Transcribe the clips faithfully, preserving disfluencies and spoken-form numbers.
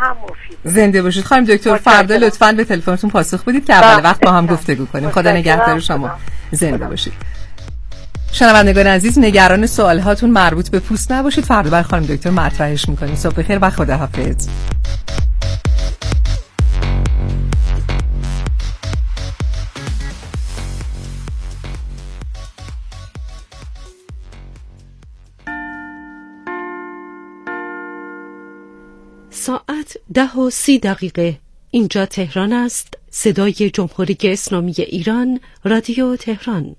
هم مفید. زنده باشید خانم دکتر. فردا لطفاً به تلفنتون پاسخ بدید که اول وقت با هم گفتگو کنیم. خدا نگهدار شما. زنده باشید. شنوندگان عزیز، نگران سوال هاتون مربوط به پوست نباشید، فردا بر خانم دکتر مطرحش میکنیم. صبح بخیر و خداحافظ. ساعت ده و سی دقیقه. اینجا تهران است. صدای جمهوری اسلامی ایران، رادیو تهران.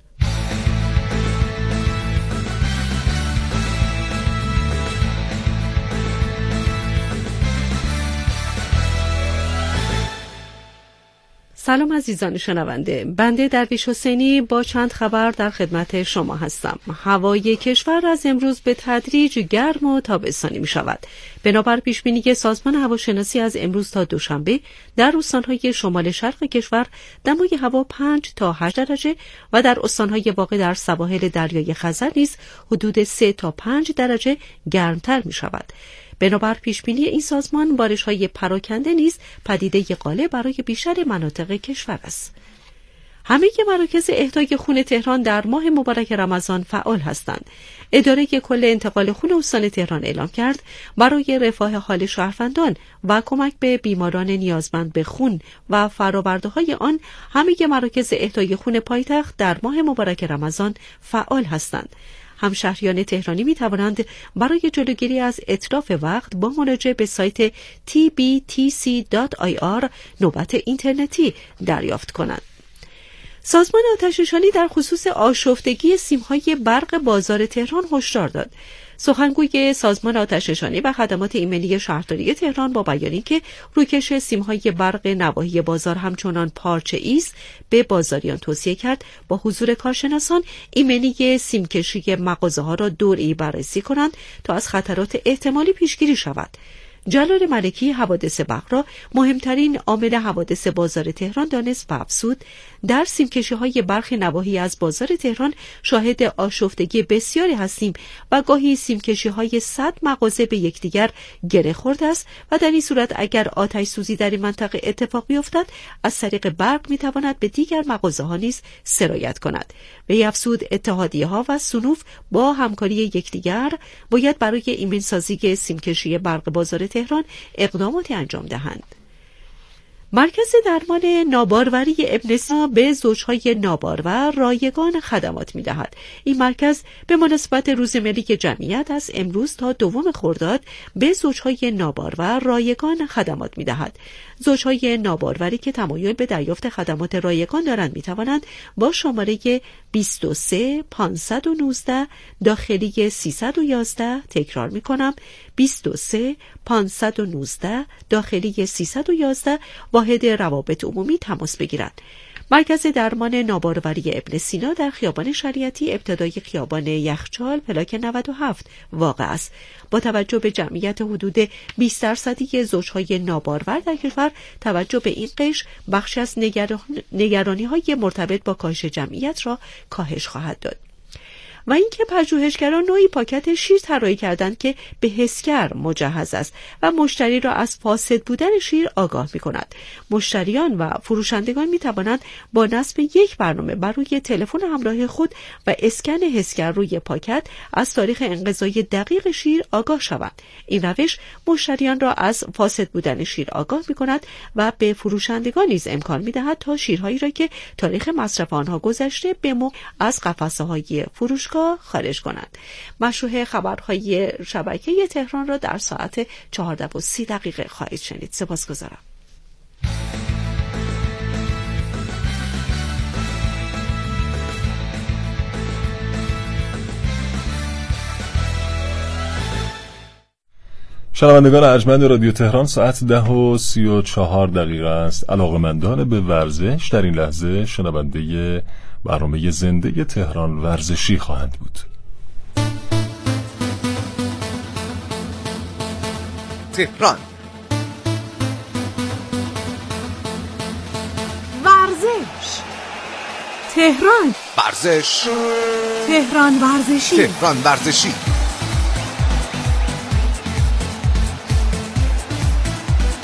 سلام عزیزان شنونده، بنده درویش حسینی با چند خبر در خدمت شما هستم. هوای کشور از امروز به تدریج گرم و تابستانی می شود. بنابر پیشبینی سازمان هواشناسی از امروز تا دوشنبه در استانهای شمال شرق کشور دمای هوا پنج تا هشت درجه و در استانهای واقع در سواحل دریای خزر نیز حدود سه تا پنج درجه گرمتر می شود. بنابر پیشبینی این سازمان بارش‌های پراکنده نیز پدیده غالب برای بیشتر مناطق کشور است. همه مراکز اهدای خون تهران در ماه مبارک رمضان فعال هستند. اداره کل انتقال خون استان تهران اعلام کرد برای رفاه حال شهروندان و کمک به بیماران نیازمند به خون و فرآورده‌های آن، همه مراکز اهدای خون پایتخت در ماه مبارک رمضان فعال هستند. همشهریان تهرانی می توانند برای جلوگیری از اتلاف وقت با مراجعه به سایت تی بی تی سی دات آی آر نوبت اینترنتی دریافت کنند. سازمان آتش‌نشانی در خصوص آشفتگی سیم‌های برق بازار تهران هشدار داد. سخنگوی سازمان آتش‌نشانی و خدمات ایمنی شهرداری تهران با بیانی که روکش سیم‌های برق نواحی بازار همچنان پارچه‌ای است، به بازاریان توصیه کرد با حضور کارشناسان ایمنی سیمکشی مغازه‌ها را دوره‌ای بررسی کنند تا از خطرات احتمالی پیشگیری شود. جلال ملکی حوادث برق را مهمترین عامل حوادث بازار تهران دانست و افزود در سیمکشی‌های برخی نواحی از بازار تهران شاهد آشفتگی بسیاری هستیم و گاهی سیمکشی‌های صد مغازه به یکدیگر گره خورده است و در این صورت اگر آتش سوزی در این منطقه اتفاقی افتد از طریق برق می‌تواند به دیگر مغازه‌ها نیز سرایت کند. وی افزود اتحادیه‌ها و صنوف با همکاری یکدیگر باید برای ایمن‌سازی سیمکشی برق بازار تهران اقداماتی انجام دهند. مرکز درمان ناباروری ابن سینا به زوجهای نابارور رایگان خدمات می‌دهد. این مرکز به مناسبت روز ملی جمعیت از امروز تا دوم خرداد به زوجهای نابارور رایگان خدمات می‌دهد. زوجهای ناباروری که تمایل به دریافت خدمات رایگان دارند می‌توانند با شماره بیست و سه پانصد و نوزده داخلی سیصد و یازده، تکرار می‌کنم، بیست و سه پانصد و نوزده داخلی سیصد و یازده واحد روابط عمومی تماس بگیرند. مرکز درمان ناباروری ابن سینا در خیابان شریعتی ابتدای خیابان یخچال پلاک نود و هفت واقع است. با توجه به جمعیت حدود بیست درصدی زوجهای نابارور در کشور، توجه به این قشر بخشی از نگرانی‌های مرتبط با کاهش جمعیت را کاهش خواهد داد. و اینکه پژوهشگران نوعی پاکت شیر طراحی کردند که به حسگر مجهز است و مشتری را از فاسد بودن شیر آگاه می‌کند. مشتریان و فروشندگان می‌توانند با نصب یک برنامه بر روی تلفن همراه خود و اسکن حسگر روی پاکت از تاریخ انقضای دقیق شیر آگاه شوند. این روش مشتریان را از فاسد بودن شیر آگاه می‌کند و به فروشندگان نیز امکان می‌دهد تا شیرهایی را که تاریخ مصرف آنها گذشته به موقع از قفسه‌های فروش خارج کنند. مشروع خبرهای شبکه تهران را در ساعت چهارده و سی دقیقه خواهید شنید. سپاسگزارم. شنوندگان ارجمند رادیو تهران، ساعت ده و سی و چهار دقیقه است. علاقه‌مندان به ورزش در این لحظه شنونده برنامه زنده تهران ورزشی خواهند بود. تهران ورزش، تهران ورزش، تهران ورزشی، تهران ورزشی.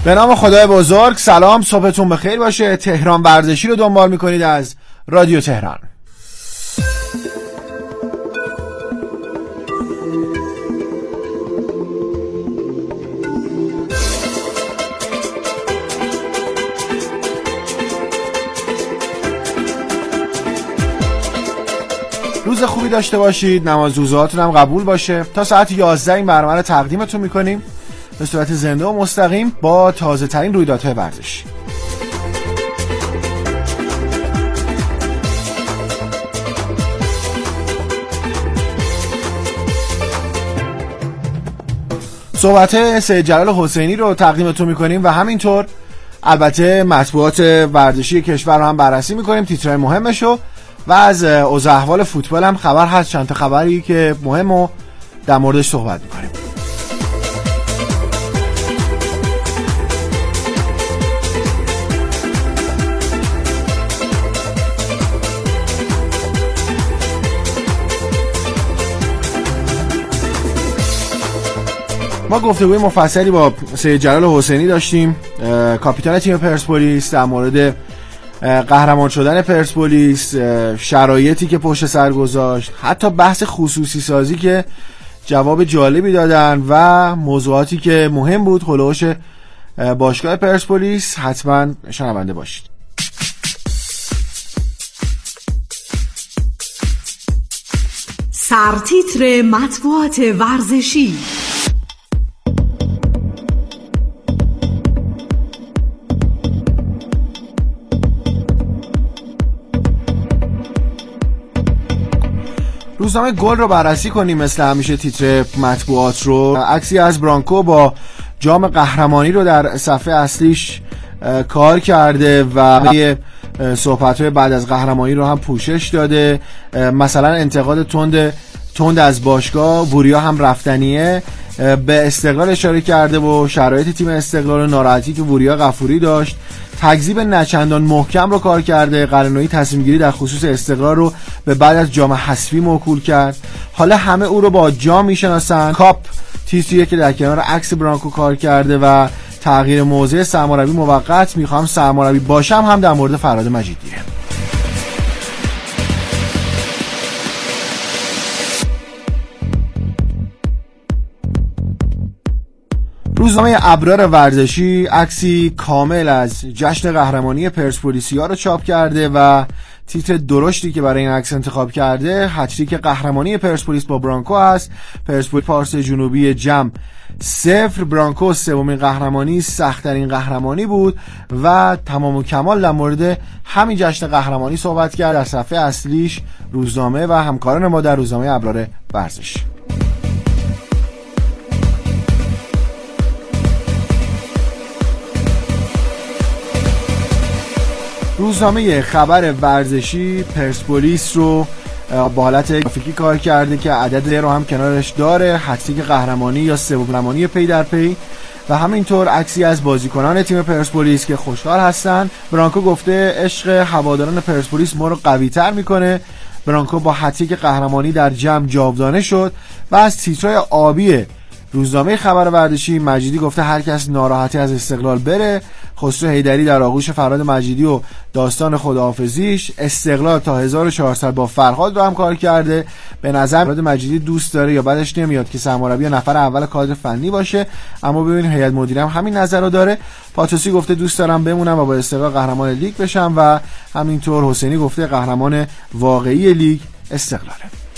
به نام خدای بزرگ. سلام، صبحتون بخیر باشه. تهران ورزشی رو دنبال میکنید از رادیو تهران. روز خوبی داشته باشید، نماز روزهاتون هم قبول باشه. تا ساعت یازده این برنامه رو تقدیمتون میکنیم به صورت زنده و مستقیم با تازه ترین رویدادهای ورزشی. صحبت سید جلال حسینی رو تقدیمتون میکنیم و همینطور البته مطبوعات ورزشی کشور رو هم بررسی میکنیم، تیترهای مهمشو، و از اوضاع احوال فوتبال هم خبر هست، چند تا خبری که مهمو در موردش صحبت میکنیم. ما گفتگوی مفصلی با سید جلال حسینی داشتیم، کاپیتان تیم پرسپولیس، در مورد قهرمان شدن پرسپولیس، شرایطی که پشت سر گذاشت، حتی بحث خصوصی سازی که جواب جالبی دادن و موضوعاتی که مهم بود هلوش باشگاه پرسپولیس. حتما شنونده باشید. سرتیتر مطبوعات ورزشی. روزنامه گل رو بررسی کنیم مثل همیشه. تیتر مطبوعات رو عکسی از برانکو با جام قهرمانی رو در صفحه اصلیش کار کرده و صحبت‌های بعد از قهرمانی رو هم پوشش داده. مثلا انتقاد تند تند از باشگاه، وریا هم رفتنیه، به استقلال اشاره کرده و شرایط تیم استقلال و ناراحتی که وریا غفوری داشت. تکذیب نچندان محکم رو کار کرده. قرنویی تصمیم گیری در خصوص استقلال رو به بعد از جام حذفی موکول کرد. حالا همه او رو با جام میشناسن. کاپ تیتریه که در کنار عکس برانکو کار کرده و تغییر موضع سرمربی موقت، میخوام سرمربی باشم هم در مورد فراد مجیدیه. روزنامه ابرار ورزشی عکسی کامل از جشن قهرمانی پرسپولیسیا رو چاپ کرده و تیتر درشتی که برای این عکس انتخاب کرده هتریک قهرمانی پرسپولیس با برانکو است. پرسپولیس پارس جنوبی جم صفر، برانکو سومین قهرمانی، سخت‌ترین قهرمانی بود و تمام و کمال در مورد همین جشن قهرمانی صحبت کرد در صفحه اصلیش روزنامه و همکاران ما در روزنامه ابرار ورزشی. روزنامه خبر ورزشی پرسپولیس رو با حالت گرافیکی کار کرده که عدد رو هم کنارش داره، هتریک قهرمانی یا سوم قهرمانی پی در پی، و همینطور عکسی از بازیکنان تیم پرسپولیس که خوشحال هستن. برانکو گفته عشق هواداران پرسپولیس ما رو قوی‌تر میکنه. برانکو با هتریک قهرمانی در جم جاودانه شد. و از تیترهای آبی روزنامه خبر ورزشی، مجیدی گفته هر کس ناراحتی از استقلال بره. خسرو حیدری در آغوش فراد مجیدی و داستان خداحافظیش. استقلال تا هزار و چهارصد با فرهاد رو هم کار کرده. به نظر فراد مجیدی دوست داره یا بعدش نمیاد که سرمربی نفر اول کادر فنی باشه، اما ببین هیئت مدیره هم همین نظر رو داره. پاتوسی گفته دوست دارم بمونم و با استقلال قهرمان لیگ بشم، و همینطور حسینی گفته قهرمان واقعی لیگ استقلاله.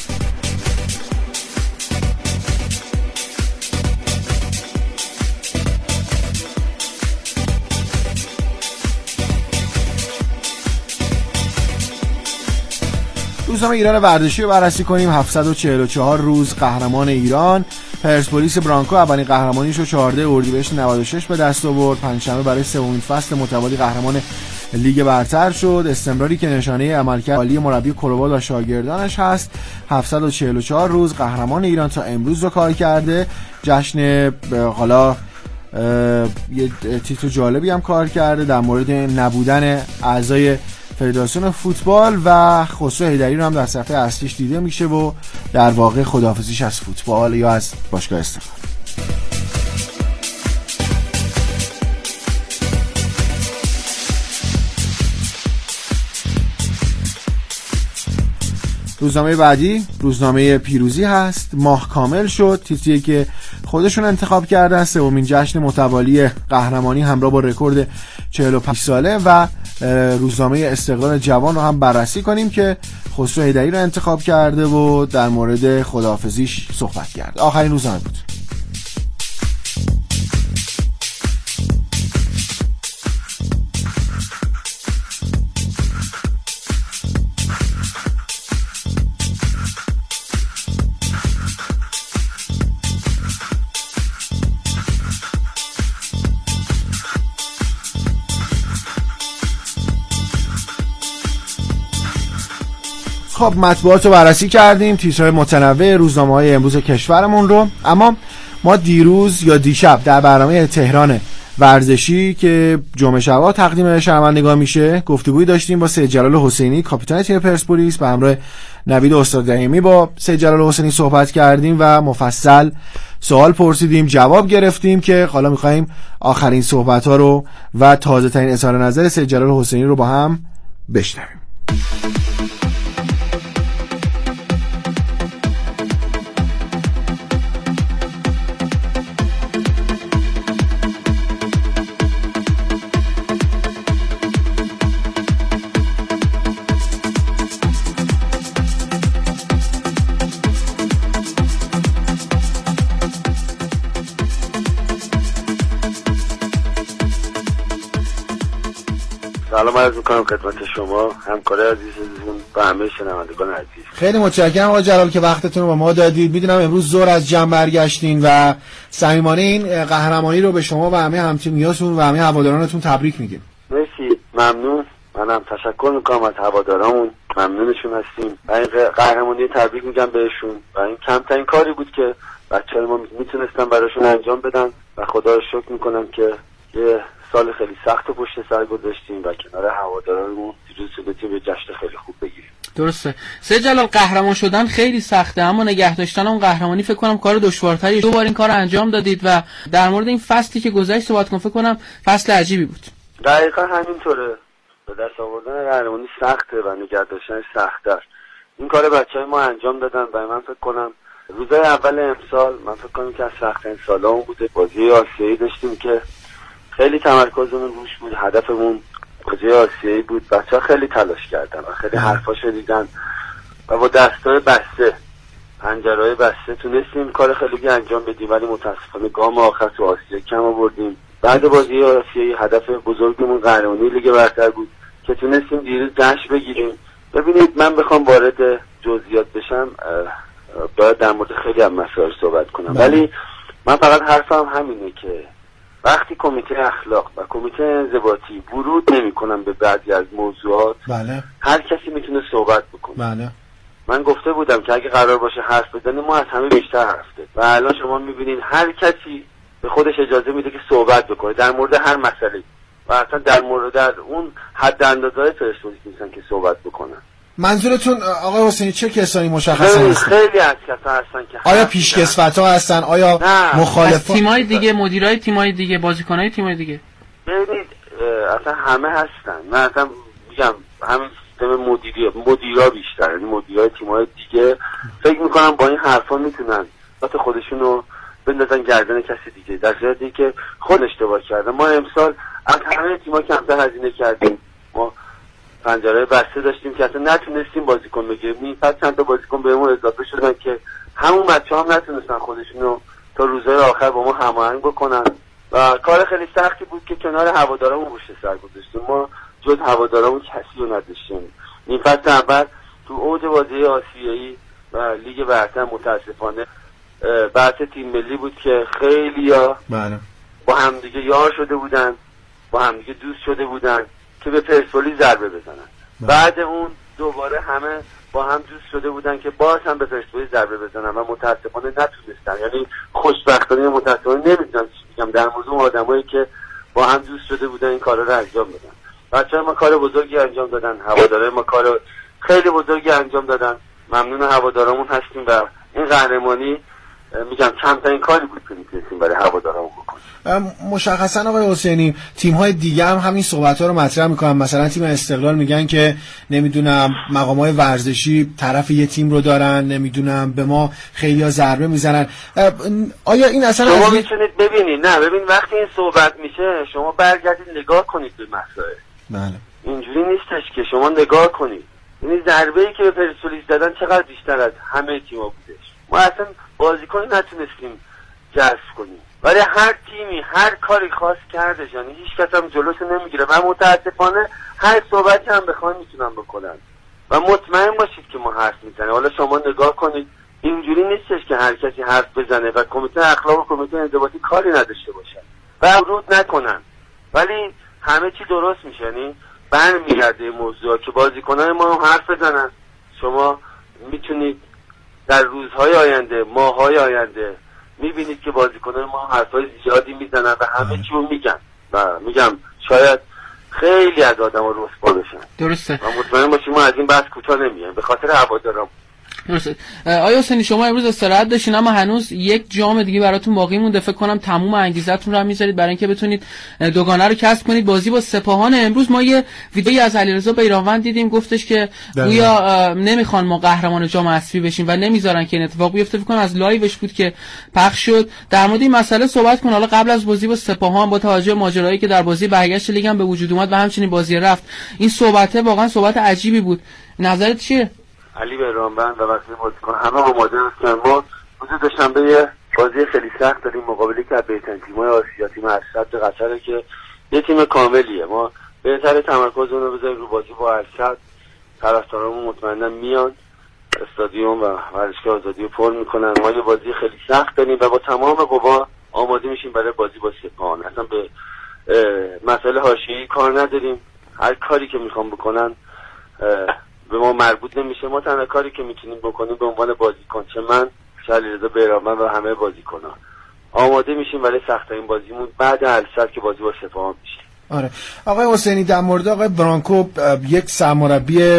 روزنامه ایران ورزشی رو بررسی کنیم. هفتصد و چهل و چهار روز قهرمان ایران. پرسپولیس برانکو اولین قهرمانیش رو چهاردهم اردیبهشت نود و شش به دست آورد. پنجشنبه برای سومین فصل متوالی قهرمان لیگ برتر شد. استمراری که نشانه عملکرد عالی مربی کروبال و شاگردانش هست. هفتصد و چهل و چهار روز قهرمان ایران تا امروز رو کار کرده. جشن حالا یه تیتر جالبی هم کار کرده در مورد نبودن اعضای فدراسیون فوتبال و خسرو حیدری رو هم در صفحه اصلیش دیده میشه و در واقع خداحافظیش از فوتبال یا از باشگاه استقلال. روزنامه بعدی روزنامه پیروزی هست. ماه کامل شد، تیتری که خودشون انتخاب کردن، سومین جشن متوالی قهرمانی همراه با رکورد چهل و پنج ساله. و روزنامه استقلال جوان رو هم بررسی کنیم که خسرو حیدری رو انتخاب کرده و در مورد خداحافظیش صحبت کرد. آخرین روزنامه بود. خب مطبوعات رو بررسی کردیم، تیترهای متنوع روزنامه‌های امروز کشورمون رو. اما ما دیروز یا دیشب در برنامه تهران ورزشی که جمعه شبا تقدیم شنوندگان میشه گفتگویی داشتیم با سید جلال حسینی، کاپیتان تیم پرسپولیس. به همراه نوید استادرحیمی با سید جلال حسینی صحبت کردیم و مفصل سوال پرسیدیم، جواب گرفتیم که حالا می‌خوایم آخرین صحبت‌ها رو و تازه‌ترین اظهار نظر سید جلال حسینی رو با هم بشنویم. سلام عرض میکنم خدمت شما همکار عزیزمون و همه شنوندگان عزیز. خیلی متشکرم آقای جلال که وقتتون رو با ما دادید. میدونم امروز ظهر از جمع برگشتین و صمیمانه این قهرمانی رو به شما و همه همتیمیاتون و همه هوادارانتون تبریک میگیم. مرسی، ممنون. منم تشکر میکنم از هوادارامون، ممنونشون هستیم و این قهرمانی تبریک میگم بهشون و این کمترین کاری بود که بچه‌ها ما میتونستن براشون انجام بدن و خدا رو شکر میکنم که یه سال خیلی سخت و پشت سر گذاشتیم و کنار هوادارانمون دیروز تونستیم یه جشن خیلی خوب بگیریم. درسته. سید جلال، قهرمان شدن خیلی سخته اما نگه داشتن اون قهرمانی فکر کنم کار دشوارتریه. دو بار این کار انجام دادید و در مورد این فصلی که گذشت صحبت کنم، فکر کنم فصل عجیبی بود. دقیقاً همینطوره. به دست آوردن قهرمانی سخته و نگه داشتن سخت‌تر. این کار بچه‌های ما انجام دادن و من فکر کنم روزهای اول امسال من فکر کنم که از سخت‌ترین سالامون بوده. بازی آسیایی داشتیم که خیلی تمرکزمون روش بود، هدفمون بازی آسیایی بود. بچه‌ها خیلی تلاش کردن و خیلی حرفا شنیدن و با دستای بسته، پنجره‌های بسته تونستیم کار خیلی انجام بدیم، ولی متاسفانه گام آخر تو آسیا کم آوردیم. بعد بازی آسیایی هدف بزرگمون قهرمانی لیگ برتر بود که تونستیم دیروز جشن بگیریم. ببینید من بخوام وارد جزئیات بشم باید در مورد خیلی از مسائل صحبت کنم، ولی من فقط حرفم همینه که وقتی کمیته اخلاق و کمیته انضباطی ورود نمی‌کنن به بعضی از موضوعات، بله، هر کسی میتونه صحبت بکنه. بله. من گفته بودم که اگه قرار باشه حرف بزنیم ما از همه بیشتر حرف زدیم و الان شما میبینین هر کسی به خودش اجازه میده که صحبت بکنه در مورد هر مسئله و اصلا در مورد در اون حد اندازه‌های پرسپولیس نیستن که صحبت بکنن. منظورتون آقای حسینی چه کسانی مشخصا خیلی هستن؟ خیلی از کسا هستن که آیا پیشکسوت‌ها هستن؟ آیا مخالفان؟ تیم‌های دیگه، مدیرای تیم‌های دیگه، بازیکن‌های تیم‌های دیگه؟ ببینید اصلا همه هستن. من اصلا میگم همین سیستم مدیری مدیرا بیشتر، یعنی مدیرای تیم‌های دیگه فکر می‌کنم با این حرفا میتونن ذات خودشونو بندازن گردن کسی دیگه، در صورتی که خود اشتباه کرده. ما امسال از همه تیم‌ها کمتر هزینه کردیم، ما پنجره بسته داشتیم که اصلا نتونستیم بازیکن بگیریم. پس چند تا بازیکن بهمون اضافه شدن که همون بچه‌ها هم نتونستن خودشونو تا روزهای آخر با ما هماهنگ بکنن و کار خیلی سختی بود که کنار هوادارامون پشت سر گذاشتیم. ما جز هوادارامون کسی رو نداشتیم. این فصل اول تو اوج بازی آسیایی و لیگ برتر متاسفانه بحث تیم ملی بود که خیلیا بله با همدیگه یار شده بودن، با همدیگه دوست شده بودن که به پرسپولیس ضربه بزنن. بله. بعد اون دوباره همه با هم دوست شده بودن که باز هم به پرسپولیس ضربه بزنن و متاسفانه نتونستن. یعنی خوشبختانه متاسفانه نمیدونم چی میگم در مورد اون آدمایی که با هم دوست شده بودن این کارا رو انجام بدن. بچه‌ها ما کار بزرگی انجام دادن، هوادارهای ما کار خیلی بزرگی انجام دادن. ممنون هوادارامون هستیم و این قهرمانی میگم کمترین کاری بود که میتونستیم برای هواداران بکنیم. مشخصا آقای حسینی تیم‌های دیگه هم همین صحبت‌ها رو مطرح می‌کنن. مثلا تیم استقلال میگن که نمیدونم مقام‌های ورزشی طرف یه تیم رو دارن، نمیدونم به ما خیلی‌ها ضربه میزنن. آیا این اصلا شما میتونید ببینید؟ نه ببین وقتی این صحبت میشه شما برگردید نگاه کنید به مسائل. بله. اینجوری نیستش که شما نگاه کنید. این ضربه‌ای که به پرسپولیس دادن چقدر بیشتر از همه تیم‌ها بودش. ما اصلا بازیکنی نتونستیم جذب کنیم. ولی هر تیمی هر کاری خاص کردش، یعنی هیچ کس هم جلوشو نمیگیره و متاسفانه هر صحبتی هم بخواین میتونن بکنن و مطمئن باشید که ما حرف میزنه. حالا شما نگاه کنید اینجوری نیستش که هر کسی حرف بزنه و کمیته اخلاق و کمیته انضباطی کاری نداشته باشن و ورود نکنن، ولی همه چی درست میشه. یعنی برمیگرده موضوع که بازیکنان ما هم حرف بزنن. شما میتونید در روزهای آینده، ماههای آینده میبینید که بازیکنان ما حرفای زیادی میزنن و همه چی رو میگن و میگم شاید خیلی از آدم‌ها رسوا بشن. درسته. و مطمئن باشید ما از این بحث کوتاه نمیایم به خاطر هواداران. درسته. آیا حسینی شما امروز استراحت داشتین اما هنوز یک جام دیگه براتون باقی مونده، فکر کنم تموم انگیزتون رو هم میذارید برای اینکه بتونید دوگانه رو کسب کنید. بازی با سپاهان امروز ما یه ویدیویی از علیرضا بیرانوند دیدیم، گفتش که گویا نمیخوان ما قهرمان جام حذفی بشیم و نمیذارن که این اتفاق بیفته. فکر کنم از لایوش بود که پخش شد. در مورد این مسئله صحبت کن. حالا قبل از بازی با سپاهان با توجه به ماجرایی که در بازی برگشت لیگ هم به وجود اومد و همچنین بازی رفت، این صحبته واقعا صحبت عجیبی بود. نظرت چیه؟ علی بیرانوند و وقتی بازیکن همه آماده هستن. ما روز دوشنبه یه بازی خیلی سخت داریم مقابلی که بهترین تیم‌های آسیا، تیم ارشد قطره که یه تیم کاملیه. ما بهتره تمرکزمون رو بذاریم رو بازی با ارشد. طرفدارامون مطمئنا میان استادیوم و ورزشگاه آزادی رو پر میکنن. ما یه بازی خیلی سخت داریم و با تمام قوا آماده میشیم برای بازی با سپاهان. اصلا به مسئله حاشیه‌ای کار نداریم. هر کاری که میخوام بکنن به ما مربوط نمیشه. ما تنها کاری که میتونیم بکنیم به عنوان بازیکن، چه من چه علیرضا بیرانوند و همه بازیکن‌ها، آماده میشیم برای سخت‌ترین بازیمون بعد السد که بازی با سپاهان میشه. آره آقای حسینی، در مورد آقای برانکو یک سرمربی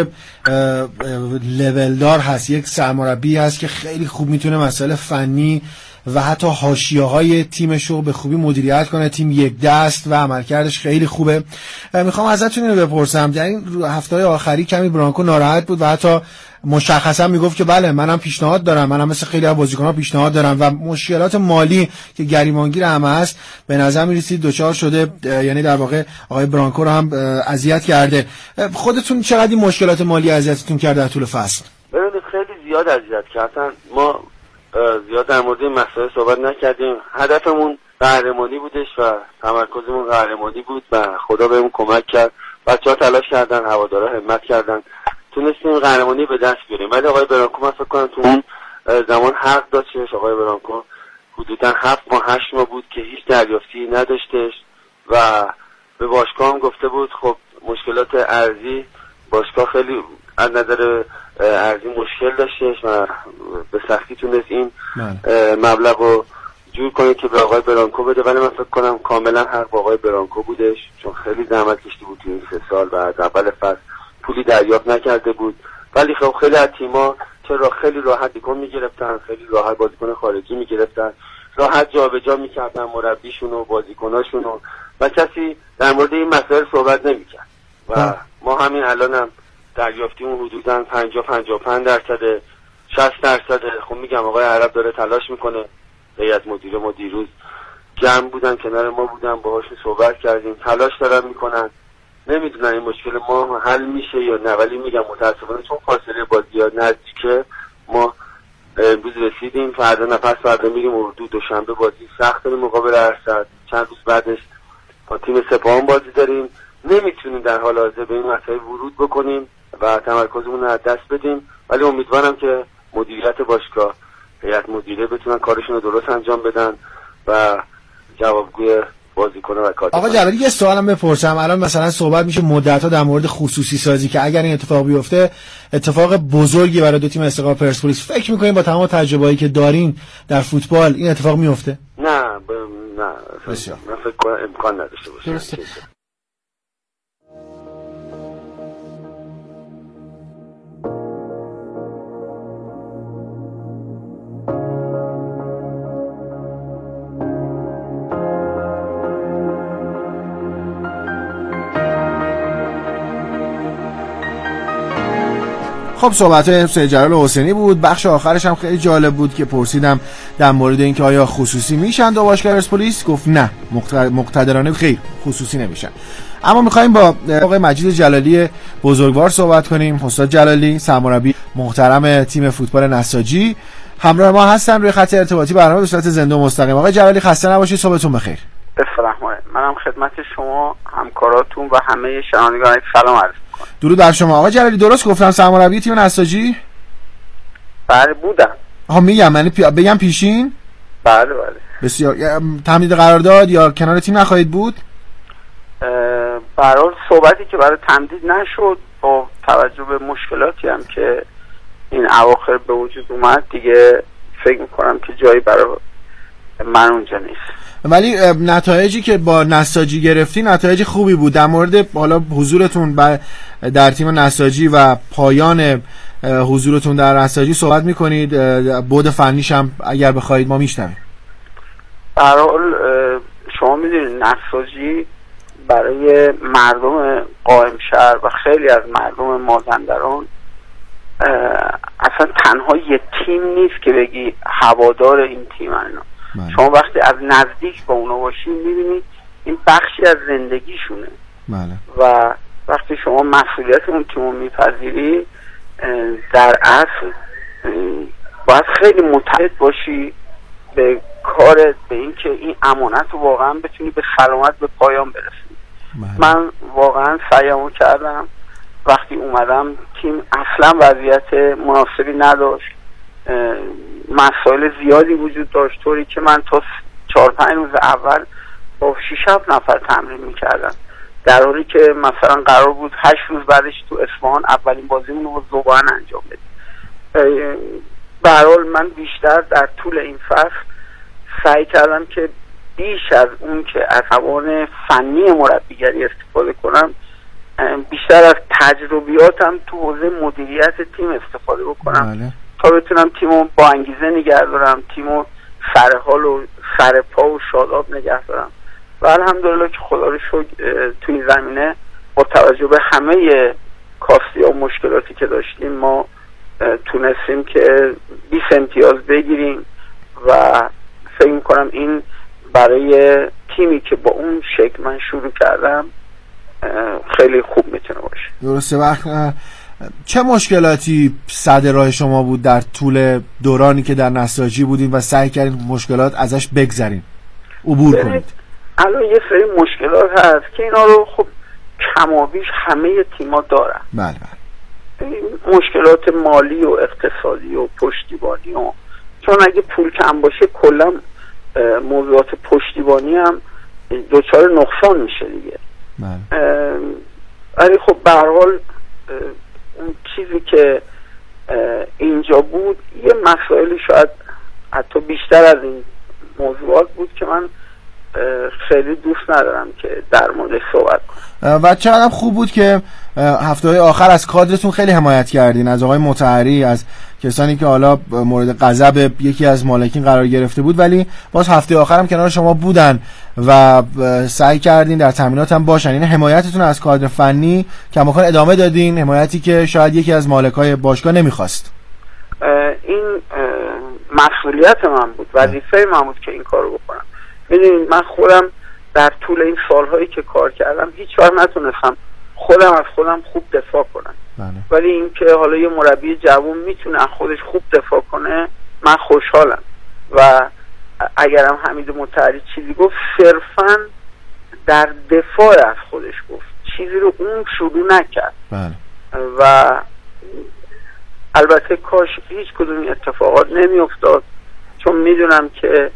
لولدار هست، یک سرمربی هست که خیلی خوب میتونه مسائل فنی و حتی حاشیه‌های تیمش رو به خوبی مدیریت کنه. تیم یک دست و عملکردش خیلی خوبه. میخوام ازتون اینو بپرسم، در این هفته‌های آخری کمی برانکو ناراحت بود و حتی مشخصا میگفت که بله منم پیشنهاد دارم، منم مثل خیلی از بازیکن‌ها پیشنهاد دارم و مشکلات مالی که گریبانگیر همه هست به نظر میرسید دوچار شده، یعنی در واقع آقای برانکو رو هم اذیت کرده. خودتون چقدر این مشکلات مالی اذیتتون کرده در طول فصل؟ ببینید خیلی زیاد اذیت کردن. ما زیاد در مورد این مسائل صحبت نکردیم. هدفمون قهرمانی بودش و تمرکزمون قهرمانی بود و خدا بهمون کمک کرد. بچه‌ها تلاش کردن، هوادارا همت کردن، تونستیم قهرمانی به دست بیاریم. ولی آقای برانکو من فکر کنم تو اون زمان حق داشتش. آقای برانکو حدوداً هفت ماه هشت ماه بود که هیچ دریافتی نداشتش و به باشگاه هم گفته بود خب مشکلات ارزی باشگاه خیلی از نظر ارزی مشکل داشتش و به سختی تونست این مبلغ رو جور کنه که به آقای برانکو بده. ولی من فکر کنم کاملا حق با آقای برانکو بودش، چون خیلی زحمت کشیده بود توی این سه سال و از اول فصل پولی دریافت نکرده بود. ولی خب خیلی از تیم‌ها چرا خیلی راحت بازیکن می‌گرفتن، خیلی راحت بازیکن خارجی می‌گرفتن، راحت جابجا می‌کردن مربیشون و بازیکناشون و کسی در مورد این مسائل صحبت نمی‌کرد. و ما همین الانم دریافتیمون حدوداً پنجاه پنجاه و پنج درصد شصت درصد. خب میگم آقای عرب داره تلاش میکنه. هیئت مدیره ما دیروز جمع بودن، کنار ما بودن، باهاشون صحبت کردیم، تلاش دارن میکنن. نمیدونن این مشکل ما حل میشه یا نه، ولی میگم متاسفانه چون فاصله بازی‌ها نزدیکه ما امروز رسیدیم، فردا نفس فردا میریم اردو، دوشنبه بازی سخت داریم مقابل ارشد، چند روز بعدش با تیم سپاهان بازی داریم. نمیتونیم در حال حاضر به این مسائل ورود بکنیم و تمرکزمون رو از دست بدیم، ولی امیدوارم که مدیریت باشگاه، هیئت مدیره بتونن کارشون رو درست انجام بدن و جوابگوی بازیکن‌ها و کادر. آقا جلالی یه سوالم بپرسم، الان مثلا صحبت میشه مدت‌ها در مورد خصوصی سازی که اگر این اتفاق بیفته اتفاق بزرگی برای دو تیم استقلال پرسپولیس، فکر می‌کنین با تمام تجربه‌ای که دارین در فوتبال این اتفاق میفته؟ نه ب... نه بسیار. من فکر کنم امکان نداشته باشه. درسته. خب صحبت‌های سید جلال حسینی بود. بخش آخرش هم خیلی جالب بود که پرسیدم در مورد اینکه آیا خصوصی میشن دو باشگاه پرسپولیس، گفت نه، مقتدرانه خیر خصوصی نمیشن. اما می‌خوایم با آقای مجید جلالی بزرگوار صحبت کنیم. استاد جلالی سرمربی محترم تیم فوتبال نساجی همراه ما هستن روی خط ارتباطی برنامه به صورت زنده و مستقیم. آقای جلالی خسته نباشید، صبحتون بخیر. بفرمایید. منم خدمت شما، همکاراتون و همه شنوندگان سلام عرض می‌کنم. درود بر شما. آقای جلالی درست گفتم سرمربی تیم نساجی؟ بله بودم. ها میگم یعنی پی... بگم پیشین؟ بله بله. بسیار. تمدید قرارداد یا کنار تیم نخواهید بود؟ برای صحبتی که برای تمدید نشد با توجه به مشکلاتی هم که این اواخر به وجود اومد دیگه فکر میکنم که جایی برای من اونجا نیست. ولی نتایجی که با نساجی گرفتی نتایج خوبی بود. در مورد حالا حضورتون در تیم نساجی و پایان حضورتون در نساجی صحبت میکنید، بعد فنیش هم اگر بخواید ما میشنویم. در حال شما میدونید نساجی برای مردم قائم شهر و خیلی از مردم مازندران اصلا تنها یه تیم نیست که بگی هوادار این تیم اینا. شما وقتی از نزدیک با اونا باشین میبینید این بخشی از زندگیشونه. بله. و وقتی شما مسئولیت اون تیمو میپذیری در اصل باید خیلی متعهد باشی به کارت، به این که این امانت رو واقعا بتونی به سلامت به پایان برسی. من واقعا سعیمو کردم. وقتی اومدم تیم اصلا وضعیت مناسبی نداشت، مسائل زیادی وجود داشت، طوری که من تا چهار پنج روز اول با شش هفت نفر تمرین میکردم، در حالی که مثلا قرار بود هشت روز بعدش تو اصفهان اولین بازیمون رو ذوبان انجام بدیم. به هر حال من بیشتر در طول این فصل سعی کردم که بیش از اون که از توان فنی مربیگری استفاده کنم، بیشتر از تجربیاتم تو حوزه مدیریت تیم استفاده بکنم. بله. تا بتونم تیمو با انگیزه نگه دارم، تیمو سر حال و سر پا و شاداب نگه دارم. و الحمدلله که خدا رو شکر تو این زمینه با توجه به همه کاستی و مشکلاتی که داشتیم ما تونستیم که بیست امتیاز بگیریم و فکر میکنم این برای تیمی که با اون شکل من شروع کردم خیلی خوب میتونه باشه. درسته. وقت چه مشکلاتی صد راه شما بود در طول دورانی که در نساجی بودیم و سعی کردین مشکلات ازش بگذرین، عبور کنید؟ الان یه سری مشکلات هست که اینا رو خب کمابیش همه تیما دارن. بله بله. مشکلات مالی و اقتصادی و پشتیبانی و چون اگه پول کم باشه کلا موضوعات پشتیبانی هم دوچار نقصان میشه دیگه. بله. ولی خب به هر حال اون چیزی که اینجا بود یه مسائلی شاید حتی بیشتر از این موضوعات بود که من خیلی دوست ندارم که در مورد صحبت کنم. و چقدر خوب بود که هفته‌های آخر از کادرتون خیلی حمایت کردین، از آقای مطهری، از کسانی که حالا مورد غضب یکی از مالکین قرار گرفته بود، ولی باز هفته آخر هم کنار شما بودن و سعی کردین در تمرینات هم باشن. این حمایتتون از کادر فنی کماکان ادامه دادین، حمایتی که شاید یکی از مالکای باشگاه نمیخواست. این مسئولیت من بود، وظیفه من بود که این کارو بکنم. میدونید من خودم در طول این سالهایی که کار کردم هیچ وقت نتونستم خودم از خودم خوب دفاع کنم. بله. ولی اینکه حالا یه مربی جوان میتونه از خودش خوب دفاع کنه من خوشحالم. و اگرم حمید مطهری چیزی گفت صرفاً در دفاع از خودش گفت، چیزی رو اون شروع نکرد. بله. و البته کاش هیچ کدوم اتفاقات نمی افتاد، چون میدونم که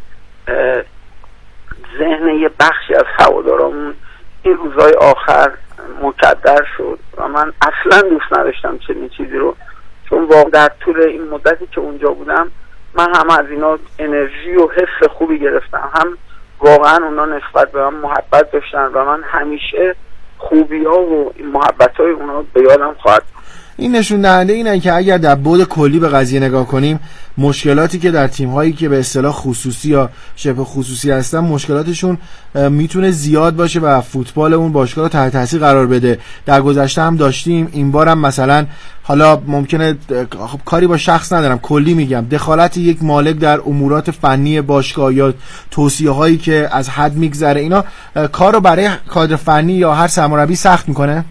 ذهن یه بخشی از هوادارامون این روزهای آخر مکدر شد و من اصلا دوست نداشتم چنین چیزی رو، چون واقعا در طول این مدتی که اونجا بودم من هم از اینا انرژی و حس خوبی گرفتم، هم واقعا اونا نسبت به من محبت داشتن و من همیشه خوبی ها و محبت های اونا به یادم خواهد. این نشون دهنده اینه که اگر در بعد کلی به قضیه نگاه کنیم، مشکلاتی که در تیم‌هایی که به اصطلاح خصوصی یا شبه خصوصی هستن مشکلاتشون میتونه زیاد باشه و فوتبال اون باشگاه رو تحت تاثیر قرار بده. در گذشته هم داشتیم، این بارم مثلا حالا ممکنه خب کاری با شخص ندارم، کلی میگم، دخالت یک مالک در امورات فنی باشگاه یا توصیه‌هایی که از حد میگذره، اینا کارو برای کادر فنی یا هر سرمربی سخت میکنه.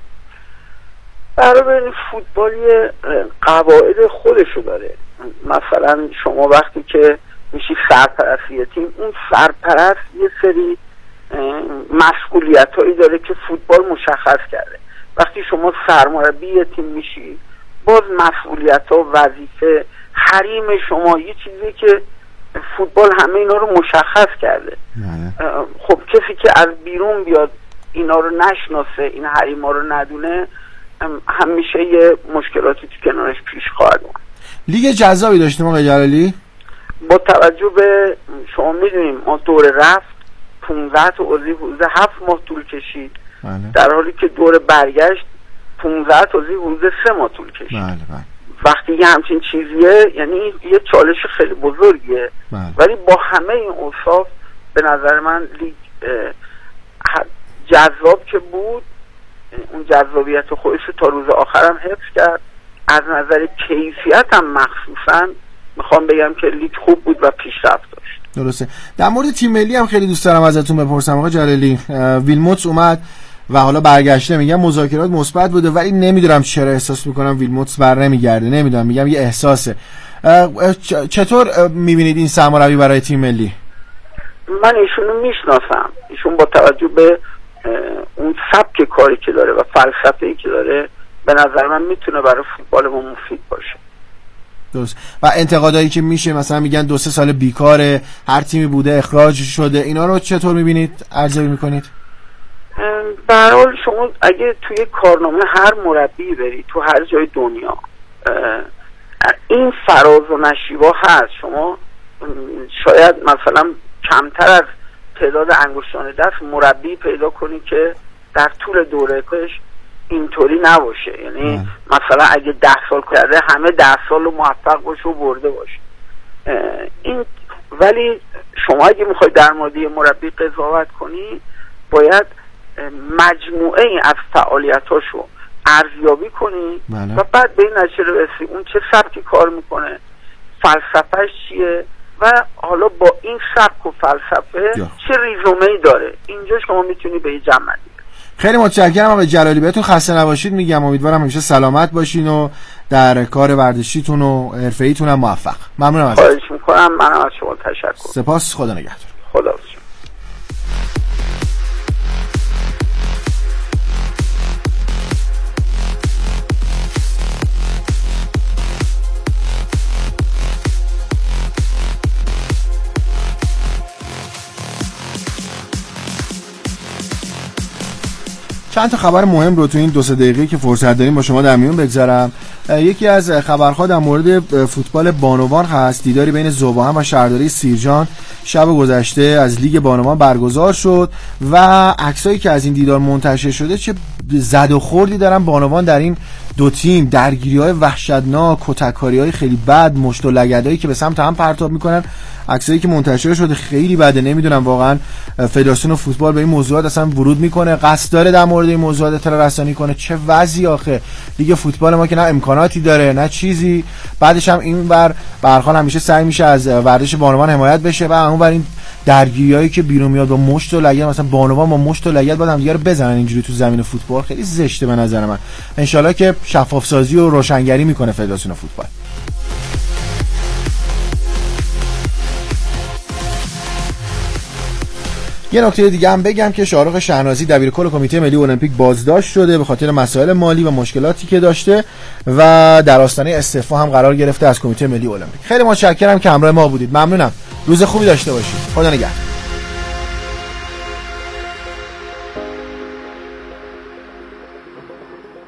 برای فوتبال یه قواعد خودشو داره. مثلا شما وقتی که میشی سرپرستی تیم، اون سرپرست یه سری مسئولیت هایی داره که فوتبال مشخص کرده. وقتی شما سرمربی تیم میشی، باز مسئولیت ها، وظیفه، حریم شما، یه چیزی که فوتبال همه اینا رو مشخص کرده. خب کسی که از بیرون بیاد اینا رو نشناسه، این حریم ها رو ندونه، همیشه یه مشکلاتی تو کنارش پیش خواهد اومد. لیگ جذابی داشتیم آقای جلالی؟ با توجه به شما میدونیم ما دور رفت پانزده تا عضو حوزه هفت ماه طول کشید، بله. در حالی که دور برگشت پانزده تا عضو حوزه سه ماه طول کشید. بله بله. وقتی یه همچین چیزیه یعنی یه چالش خیلی بزرگیه، بله. ولی با همه این اوصاف به نظر من لیگ جذاب که بود، اون جذابیت خودش رو تا روز آخرم حفظ کرد. از نظر کیفیت هم مخصوصا میخوام بگم که لیگ خوب بود و پیشرفت داشت. درسته. در مورد تیم ملی هم خیلی دوست دارم ازتون بپرسم آقا جلالی. ویلموتس اومد و حالا برگشته، میگم مذاکرات مثبت بوده، ولی نمیدونم چرا احساس میکنم ویلموتس بر نمیگرده. نمیدونم، میگم یه احساسه. چطور میبینید این سرمربی برای تیم ملی؟ من ایشونو میشناسم. ایشون با توجه به اون سبک کاری که داره و فلسفه‌ای که داره، به نظر من میتونه برای فوتبال ما مفید باشه. درست. و انتقادایی که میشه مثلا میگن دو سه سال بیکاره، هر تیمی بوده اخراج شده، اینا رو چطور میبینید؟ ارزیابی میکنید؟ به هر حال شما اگه توی کارنامه هر مربی بری تو هر جای دنیا، این فراز و نشیبا هست. شما شاید مثلا کمتر از تعداد انگشتان دست مربی پیدا کنی که در طول دوره کارش اینطوری نباشه. یعنی اه. مثلا اگه ده سال کرده همه ده سال رو موفق باشه و برده باشه. این ولی شما اگه میخوای در مورد مربی قضاوت کنی، باید مجموعه از فعالیتاشو ارزیابی کنی بله. و بعد به این نتیجه برسی اون چه سبکی کار میکنه، فلسفهش چیه و حالا با این سبک و فلسفه یا. چه ریزومه‌ای داره. اینجا شما میتونی به جمع بندی. خیلی متشکرم آقای جلالی، بهتون خسته نباشید میگم. امیدوارم همیشه سلامت باشین و در کار ورزشیتون و حرفه‌ایتون هم موفق. ممنونم ازتون. خواهش میکنم. منم از شما تشکر. سپاس. خدا نگهدار. خدا. چند تا خبر مهم رو تو این دو سه دقیقه که فرصت داریم با شما در میون بگذارم. یکی از خبرها در مورد فوتبال بانوان هست. دیداری بین ذوب‌آهن و شهرداری سیرجان شب گذشته از لیگ بانوان برگزار شد و عکسایی که از این دیدار منتشر شده چه زد و خوردی دارن بانوان در این دو تیم، درگیری‌های وحشتناک، کتککاری‌های خیلی بد، مشت و لگدایی که به سمت هم پرتاب میکنن. عکسایی که منتشر شده خیلی بده. نمیدونم واقعا فدراسیون فوتبال به این موضوعات اصلا ورود میکنه، قصد داره در مورد این موضوعات اطلاع رسانی کنه؟ چه وضعی آخه؟ لیگ فوتبال ما که نه امکاناتی داره نه چیزی. بعدش هم این بر برخان همیشه سعی میشه از ورزش بانوان حمایت بشه و اون بر این درگیریایی که بیرون میاد با مشت و لگد، مثلا بانوان با مشت و لگد بعد هم دیگه رو بزنن اینجوری تو زمین فوتبال، خیلی زشته به نظر من. ان شاءالله که شفاف سازی و روشنگری میکنه فدراسیون فوتبال. یه نکته دیگه هم بگم که شاهرخ شهنازی دبیرکل کمیته ملی المپیک بازداشت شده به خاطر مسائل مالی و مشکلاتی که داشته و در آستانه استعفا هم قرار گرفته از کمیته ملی المپیک. خیلی متشکرم که همراه ما بودید. ممنونم. روز خوبی داشته باشید. خدا نگهدار.